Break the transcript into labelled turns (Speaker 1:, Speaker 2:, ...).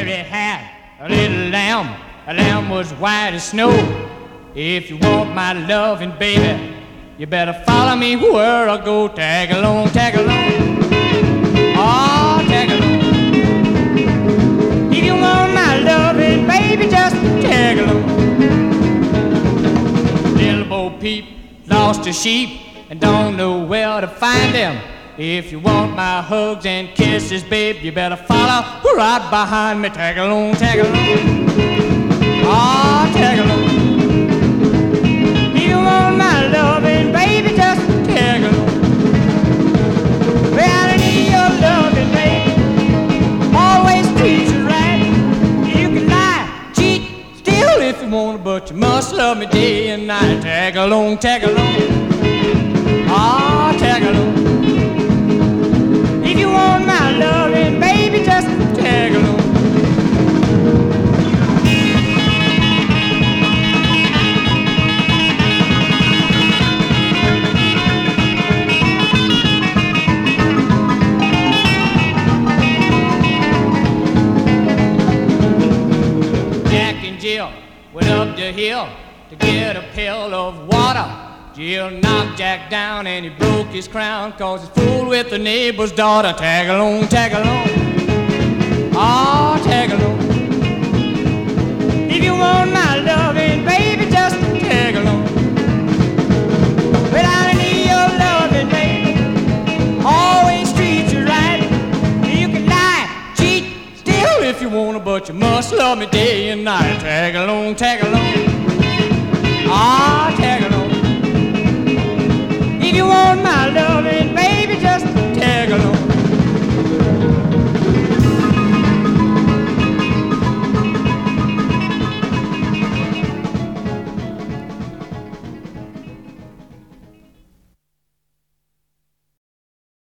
Speaker 1: Mary had a little lamb. The lamb was white as snow. If you want my loving, baby, you better follow me where I go. Tag along, tag along. Oh, tag along. If you want my loving, baby, just tag along. Little Bo Peep lost her sheep and don't know where to find them. If you want my hugs and kisses, babe, you better follow right behind me. Tag along, tag along. Oh, tag along. If you want my loving, baby, just tag along. Well, I need your loving, baby. Always treat you right. You can lie, cheat, steal if you want to, but you must love me day and night. Tag along, tag along. Oh, tag along. If you want my loving, baby, just tag along. Jack and Jill went up the hill to get a pail of water. Jill knocked Jack down and he broke his crown 'cause he's fooled with the neighbor's daughter. Tag along, tag along. Oh, tag along. If you want my loving, baby, just tag along. Well, I need your loving, baby. Always treat you right. You can lie, cheat, steal if you want to, but you must love me day and night. Tag along, tag along. Oh, tag along. If you want my loving,